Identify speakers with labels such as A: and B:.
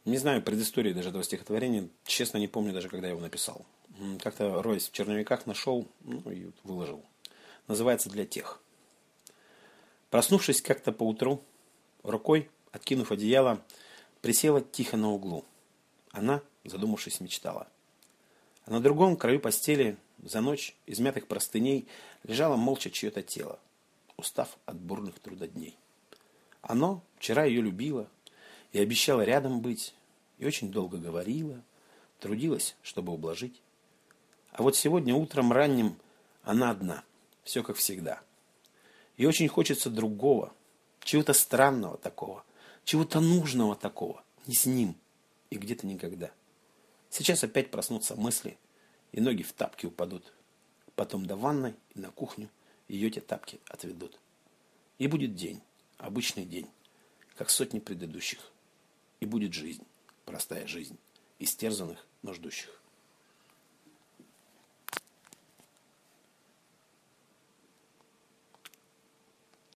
A: Не знаю предыстории даже этого стихотворения. Честно, не помню даже, когда я его написал. Как-то, роясь в черновиках, нашел, и выложил. Называется «Для тех». Проснувшись как-то поутру, рукой, откинув одеяло, присела тихо на углу. Она, задумавшись, мечтала. А на другом краю постели за ночь из мятых простыней лежало молча чье-то тело, устав от бурных трудодней. Оно вчера ее любило и обещало рядом быть, и очень долго говорила, трудилась, чтобы ублажить. А вот сегодня утром ранним она одна, все как всегда. И очень хочется другого, чего-то странного такого, чего-то нужного такого, не с ним и где-то никогда. Сейчас опять проснутся мысли, и ноги в тапки упадут. Потом до ванной и на кухню ее те тапки отведут. И будет день, обычный день, как сотни предыдущих. И будет жизнь, простая жизнь, истерзанных, нуждущих.